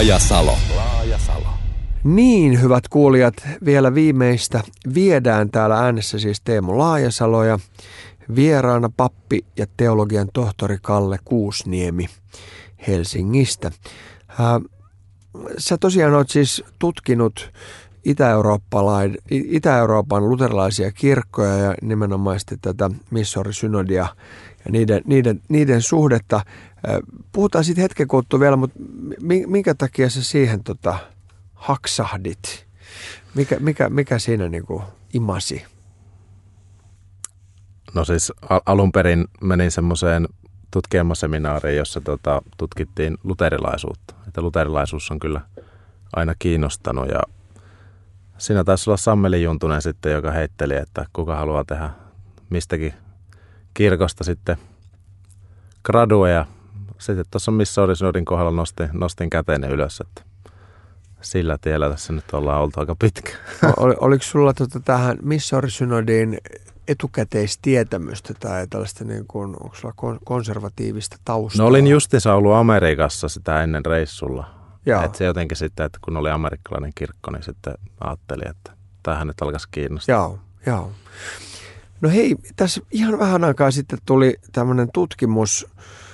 Laajasalo. Niin, hyvät kuulijat, vielä viimeistä viedään täällä äänessä siis Teemu Laajasalo ja vieraana pappi ja teologian tohtori Kalle Kuusniemi Helsingistä. Sä tosiaan oot siis tutkinut Itä-Euroopan luterilaisia kirkkoja ja nimenomaan tätä Missouri-synodia ja niiden suhdetta. Puhutaan sitten hetken kuluttua vielä, mutta minkä takia sä siihen haksahdit? Mikä siinä niinku imasi? No siis alun perin menin semmoiseen tutkielmaseminaariin, jossa tutkittiin luterilaisuutta. Että luterilaisuus on kyllä aina kiinnostanut ja siinä taisi olla Sammeli Juntunen sitten, joka heitteli, että kuka haluaa tehdä mistäkin kirkosta sitten gradua ja sitten tuossa Missouri-synodin kohdalla nostin käteni ylös, että sillä tiellä tässä nyt ollaan oltu aika pitkä. Oliko sulla tähän Missouri-synodiin etukäteistietämystä tai tällaista, niin kuin, onko sulla konservatiivista taustaa? No olin justiinsa ollut Amerikassa sitä ennen reissulla. Että se jotenkin sitten, että kun oli amerikkalainen kirkko, niin sitten ajattelin, että tämähän nyt alkaisi kiinnostaa. Joo. No hei, tässä ihan vähän aikaa sitten tuli tämmöinen tutkimus,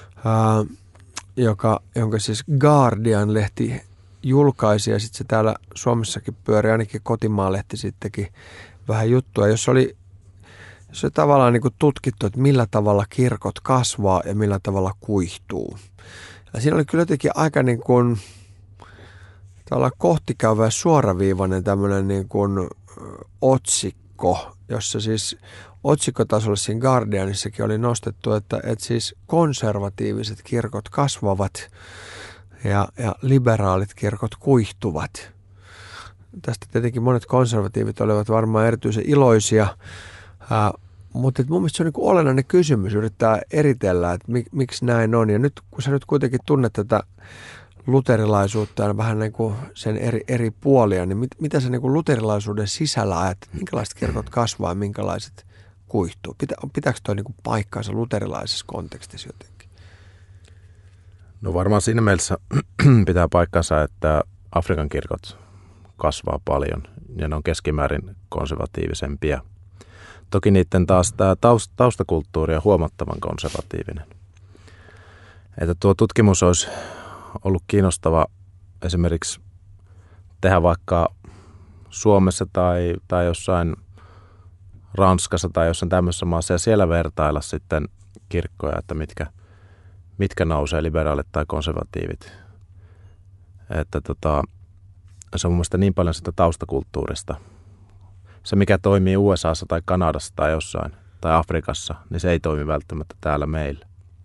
jonka siis Guardian-lehti julkaisi ja sitten se täällä Suomessakin pyöri, ainakin Kotimaan-lehti sittenkin vähän juttua, jossa oli tavallaan niin kuin tutkittu, että millä tavalla kirkot kasvaa ja millä tavalla kuihtuu. Ja siinä oli kyllä jotenkin aika niin kuin kohtikäyvä ja suoraviivainen tämmöinen niin kuin otsikko, jossa siis otsikkotasolla siinä Guardianissakin oli nostettu, että siis konservatiiviset kirkot kasvavat ja liberaalit kirkot kuihtuvat. Tästä tietenkin monet konservatiivit olivat varmaan erityisen iloisia, mutta mun mielestä se on niin kuin olennainen kysymys yrittää eritellä, että miksi näin on. Ja nyt kun sä nyt kuitenkin tunnet tätä luterilaisuutta ja vähän niin kuin sen eri puolia, niin mitä sä niin kuin luterilaisuuden sisällä ajat, minkälaiset kirkot kasvaa ja minkälaiset kuihtuu? Pitääkö toi niin kuin paikkaansa luterilaisessa kontekstissa jotenkin? No varmaan siinä mielessä pitää paikkansa, että Afrikan kirkot kasvaa paljon ja ne on keskimäärin konservatiivisempia. Toki niiden taas tämä taustakulttuuri on huomattavan konservatiivinen. Että tuo tutkimus olisi ollut kiinnostava esimerkiksi tehdä vaikka Suomessa tai jossain Ranskassa tai jossain tämmöisessä maassa ja siellä vertailla sitten kirkkoja, että mitkä nousee, liberaalit tai konservatiivit. Että se on mun mielestä niin paljon sitä taustakulttuurista. Se, mikä toimii USAssa tai Kanadassa tai jossain, tai Afrikassa, niin se ei toimi välttämättä täällä meillä.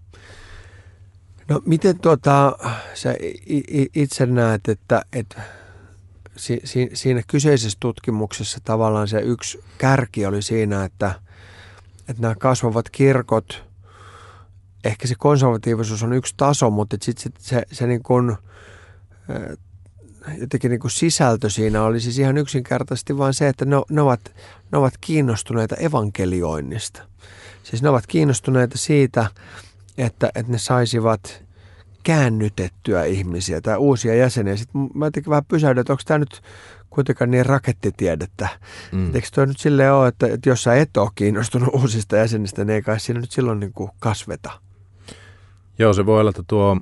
No miten sä itse näet, että siinä kyseisessä tutkimuksessa tavallaan se yksi kärki oli siinä, että nämä kasvavat kirkot, ehkä se konservatiivisuus on yksi taso, mutta sitten se niin kuin jotenkin niin kuin sisältö siinä oli siis ihan yksinkertaisesti vaan se, että ne ovat kiinnostuneita evankelioinnista. Siis ne ovat kiinnostuneita siitä, että ne saisivat käännytettyä ihmisiä tai uusia jäseniä. Sitten mä jotenkin vähän pysähdyn, että onko tämä nyt kuitenkaan niin rakettitiedettä. Eikö toi nyt silleen ole, että jos sä et ole kiinnostunut uusista jäsenistä, niin ei kai siinä nyt silloin niin kuin kasveta? Joo, se voi olla, että tuo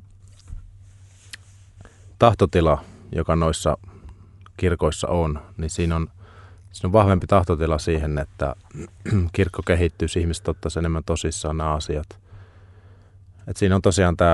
tahtotila, joka noissa kirkoissa on, niin siinä on vahvempi tahtotila siihen, että kirkko kehittyisi, ihmiset ottaisi enemmän tosissaan nämä asiat. Et siinä on tosiaan tämä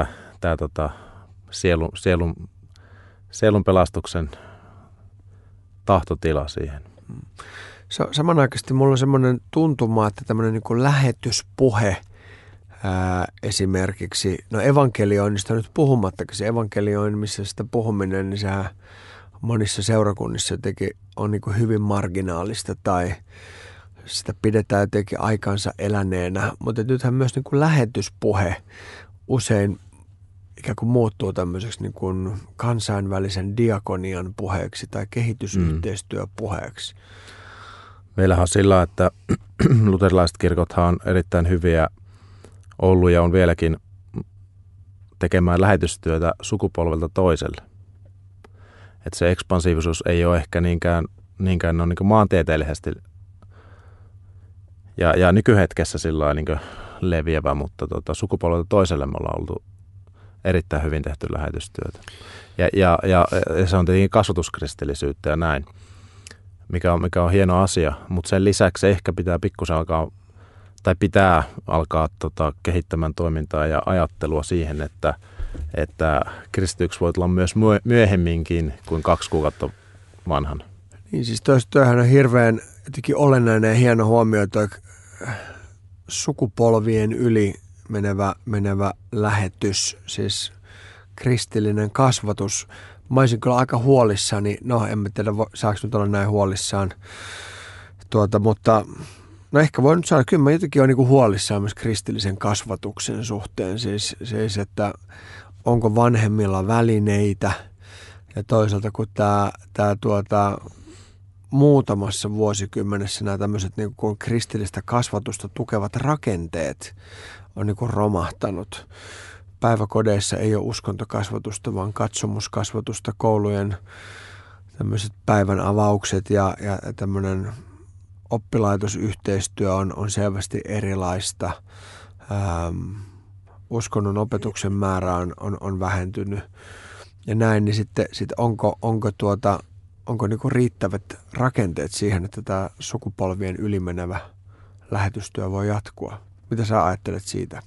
sielun pelastuksen tahtotila siihen. Samanaikaisesti mulla on semmoinen tuntuma, että tämmöinen niin kuin lähetyspuhe esimerkiksi, no evankelioinnista nyt puhumattakin, se evankelioinnista puhuminen, niin sehän monissa seurakunnissa jotenkin on niin kuin hyvin marginaalista tai sitä pidetään jotenkin aikansa eläneenä, mutta nythän myös niin kuin lähetyspuhe usein ikään kuin muuttuu tämmöiseksi niin kuin kansainvälisen diakonian puheeksi tai kehitysyhteistyöpuheeksi. Meillähän on sillä, että luterilaiset kirkothan on erittäin hyviä ollut ja on vieläkin tekemään lähetystyötä sukupolvelta toiselle. Että se ekspansiivisuus ei ole ehkä niinkään no, niin kuin maantieteellisesti ja nykyhetkessä sillä niin leviävä, mutta sukupolvelta toiselle me ollaan oltu erittäin hyvin tehty lähetystyötä. Ja se on tietenkin kasvatuskristillisyyttä ja näin, mikä on hieno asia, mutta sen lisäksi ehkä pitää alkaa kehittämään toimintaa ja ajattelua siihen, että kristityksi voit olla myös myöhemminkin kuin 2 kuukautta vanhana. Niin siis toihan on hirveän jotenkin olennainen ja hieno huomio toi sukupolvien yli menevä lähetys, siis kristillinen kasvatus. Mä olisin kyllä aika huolissani, no en mä tiedä saako nyt olla näin huolissaan, mutta no ehkä voi nyt saada, kyllä mä jotenkin olen niin huolissaan myös kristillisen kasvatuksen suhteen, siis että onko vanhemmilla välineitä ja toisaalta kun tämä muutamassa vuosikymmenessä nämä tämmöiset niin kuin kristillistä kasvatusta tukevat rakenteet on niin kuin romahtanut. Päiväkodeissa ei ole uskontokasvatusta, vaan katsomuskasvatusta, koulujen tämmöiset päivän avaukset ja tämmöinen oppilaitosyhteistyö on selvästi erilaista. Uskonnon opetuksen määrä on vähentynyt ja näin, niin sitten onko niinku riittävät rakenteet siihen, että tämä sukupolvien ylimenevä lähetystyö voi jatkua? Mitä sä ajattelet siitä?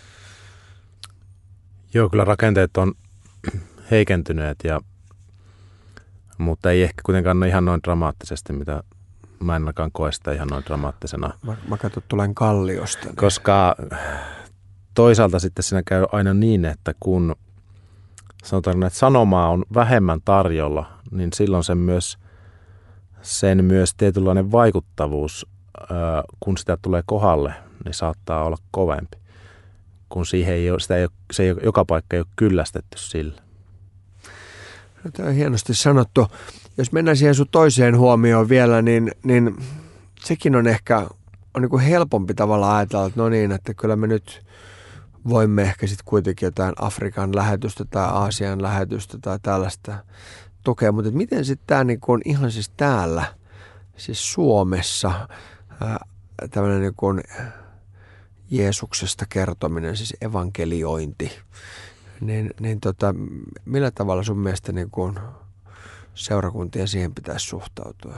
Joo, kyllä rakenteet on heikentyneet, mutta ei ehkä kuitenkaan ole ihan noin dramaattisesti, mitä mä en ainakaan koe sitä ihan noin dramaattisena. Mä katson, tulen Kalliosta. Niin. Koska toisaalta sitten siinä käy aina niin, että kun sanotaan, että sanomaa on vähemmän tarjolla, niin silloin sen myös tietynlainen vaikuttavuus, kun sitä tulee kohdalle, niin saattaa olla kovempi, kun joka paikka ei ole kyllästetty sillä. No, tämä on hienosti sanottu. Jos mennään siihen sun toiseen huomioon vielä, niin sekin on ehkä niin kuin helpompi tavalla ajatella, että no niin, että kyllä me nyt voimme ehkä sitten kuitenkin jotain Afrikan lähetystä tai Aasian lähetystä tai tällaista tukea, mutta miten sitten tämä niin kuin ihan siis täällä, siis Suomessa, tämmöinen niin kuin Jeesuksesta kertominen, siis evankeliointi, niin millä tavalla sun mielestä niin kuin seurakuntien siihen pitäisi suhtautua?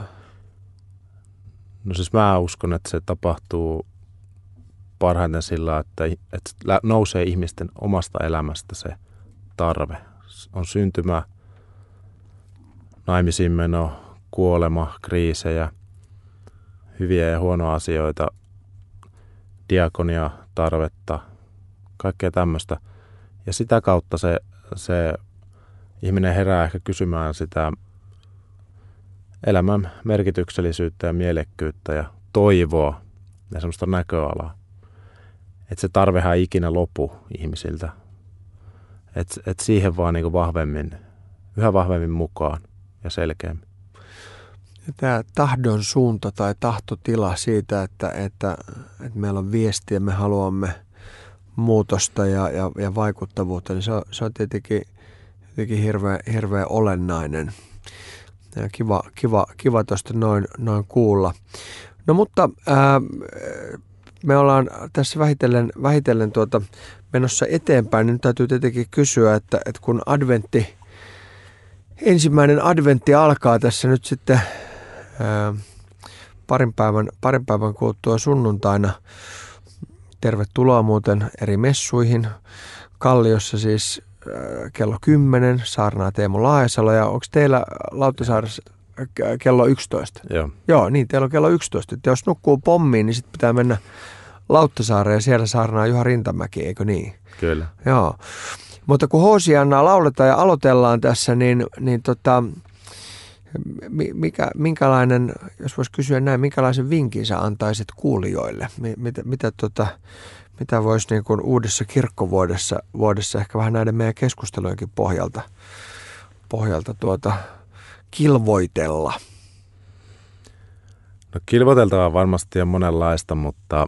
No siis mä uskon, että se tapahtuu parhaiten sillä, että nousee ihmisten omasta elämästä se tarve. On syntymä, naimisiin meno, kuolema, kriisejä, hyviä ja huonoja asioita, diakonia, tarvetta, kaikkea tämmöistä. Ja sitä kautta se ihminen herää ehkä kysymään sitä elämän merkityksellisyyttä ja mielekkyyttä ja toivoa ja semmoista näköalaa. Että se tarvehan ei ikinä lopu ihmisiltä. Että siihen vaan niin kuin yhä vahvemmin mukaan ja selkeämmin. Ja tämä tahdon suunta tai tahtotila siitä, että meillä on viestiä, me haluamme muutosta ja vaikuttavuutta, niin se on tietenkin hirveän olennainen. Ja kiva tuosta noin kuulla. No mutta me ollaan tässä vähitellen menossa eteenpäin, niin nyt täytyy tietenkin kysyä, että kun ensimmäinen adventti alkaa tässä nyt sitten parin päivän kuluttua sunnuntaina. Tervetuloa muuten eri messuihin. Kalliossa siis kello 10 saarnaa Teemu Laajasalo ja onko teillä Lauttasaaressa kello 11? Joo, niin teillä on kello 11. Että jos nukkuu pommiin, niin sitten pitää mennä Lauttasaareen ja siellä saarnaa Juha Rintamäki, eikö niin? Kyllä. Joo. Mutta kun Hoosiannaa lauletaan ja aloitellaan tässä, niin minkälainen, jos voisi kysyä näin, minkälaisen vinkin sä antaisit kuulijoille? Mitä voisi niin kuin uudessa kirkkovuodessa ehkä vähän näiden meidän keskustelujenkin pohjalta kilvoitella? No kilvoiteltavaa varmasti on monenlaista, mutta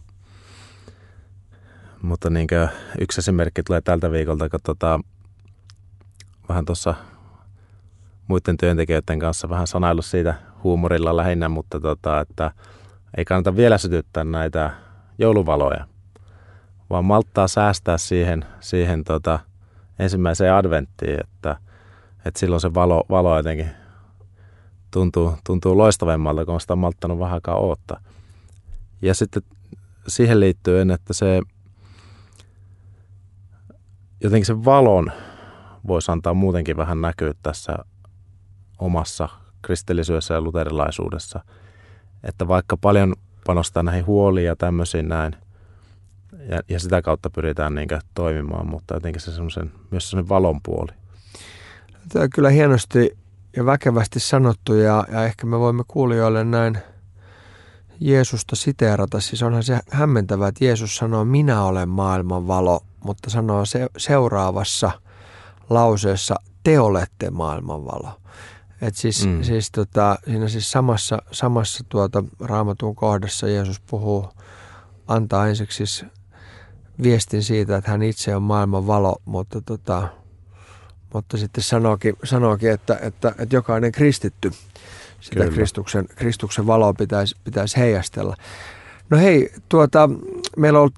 niin yksi esimerkki tulee tältä viikolta, kun vähän tuossa muiden työntekijöiden kanssa vähän sanaillut siitä huumorilla lähinnä, mutta että ei kannata vielä sytyttää näitä jouluvaloja, vaan malttaa säästää siihen ensimmäiseen adventtiin, että silloin se valo jotenkin tuntuu loistavemmalta, kun on sitä malttanut vähän aikaa odottaa. Ja sitten siihen liittyen, että jotenkin se valon voisi antaa muutenkin vähän näkyä tässä omassa kristillisyydessä ja luterilaisuudessa. Että vaikka paljon panostaa näihin huoliin ja tämmöisiin näin, ja sitä kautta pyritään niin toimimaan, mutta jotenkin se myös semmoinen valon puoli. Tämä on kyllä hienosti ja väkevästi sanottu, ja ehkä me voimme kuulijoille näin Jeesusta siteerata. Siis onhan se hämmentävää, että Jeesus sanoo, minä olen maailman valo, mutta sanoo seuraavassa lauseessa, te olette maailman valo. Et siinä siis samassa Raamatun kohdassa Jeesus antaa ensiksi siis viestin siitä, että hän itse on maailman valo, mutta sitten sanookin että jokainen kristitty sitä Kristuksen valoa pitäisi heijastella. No hei, meillä on ollut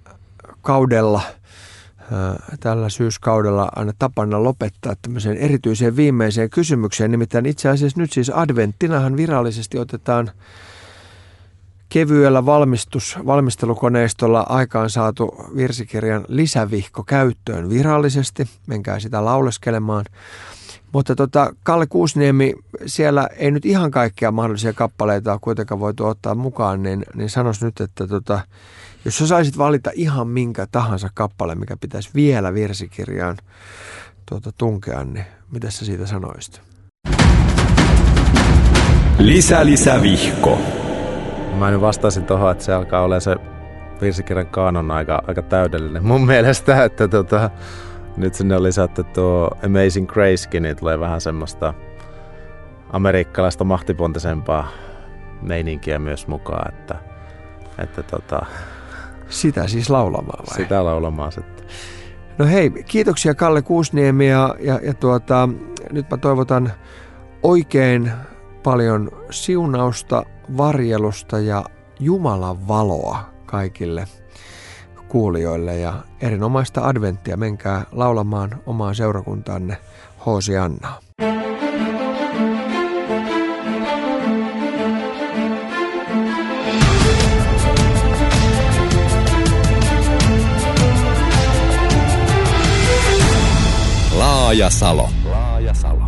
tällä syyskaudella aina tapana lopettaa tämmöiseen erityiseen viimeiseen kysymykseen. Nimittäin itse asiassa nyt siis adventtinahan virallisesti otetaan kevyellä valmistelukoneistolla aikaan saatu virsikirjan lisävihko käyttöön virallisesti. Menkää sitä lauleskelemaan. Mutta Kalle Kuusniemi, siellä ei nyt ihan kaikkia mahdollisia kappaleita ole kuitenkaan voitu ottaa mukaan, niin sanois nyt, että jos sä saisit valita ihan minkä tahansa kappale, mikä pitäisi vielä virsikirjaan tunkea, niin mitä sä siitä sanoisit? Lisävihko. Mä nyt vastasin tuohon, että se alkaa olla se virsikirjan kaanon aika täydellinen. Mun mielestä, että nyt sinne on lisätty tuo Amazing Gracekin, niin tulee vähän semmoista amerikkalaista mahtipontisempaa meininkiä myös mukaan, että sitä siis laulamaan vai? Sitä laulamaan sitten. No hei, kiitoksia Kalle Kuusniemi ja nyt mä toivotan oikein paljon siunausta, varjelusta ja Jumalan valoa kaikille kuulijoille ja erinomaista adventtia. Menkää laulamaan omaan seurakuntaanne Hoosiannaa. Laajasalo.